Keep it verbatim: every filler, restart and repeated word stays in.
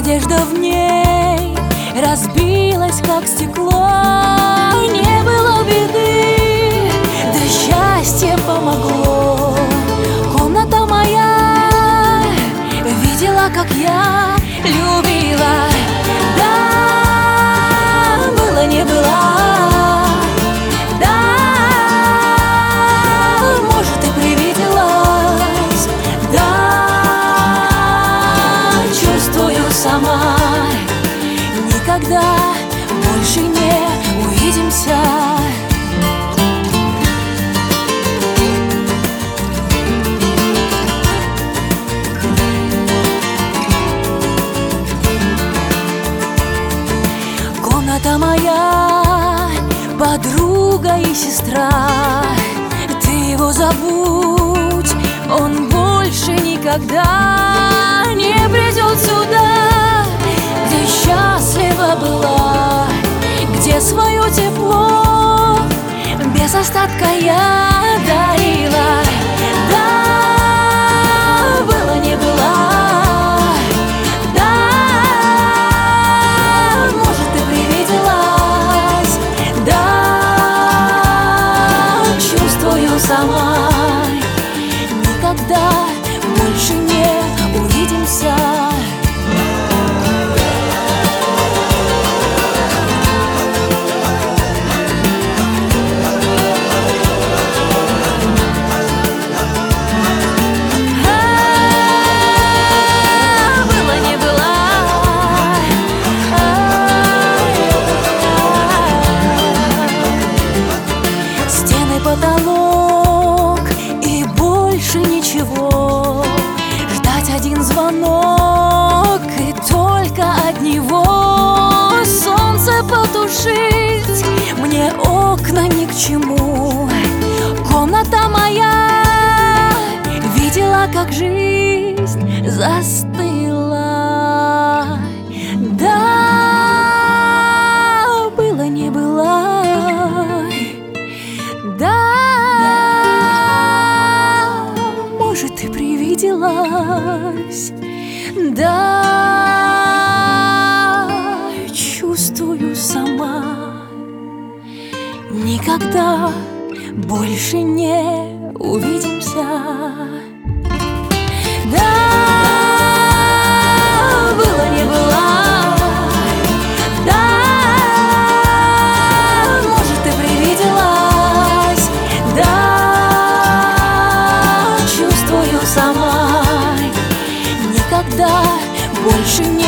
Надежда в ней разбилась, как стекло. Не было беды, да счастье помогло. Комната моя видела, как я любила. Да, было не было. Да, может, и привиделась. Да, чувствую сама. Никогда больше не увидимся. Комната моя, подруга и сестра. Ты его забудь, он больше никогда не придет сюда, где счастлива была, где свое тепло без остатка я дарила. Да, было не было. Да, может, и привиделась. Да, чувствую сама. Никогда больше не увидимся. Потолок и больше ничего. Ждать один звонок и только от него. Солнце потушить мне окна ни к чему. Комната моя видела, как жизнь застыла. Да, было не было. Да, может, и привиделась. Да, чувствую сама. Никогда больше не увидимся. Да, было не было. Сама никогда больше не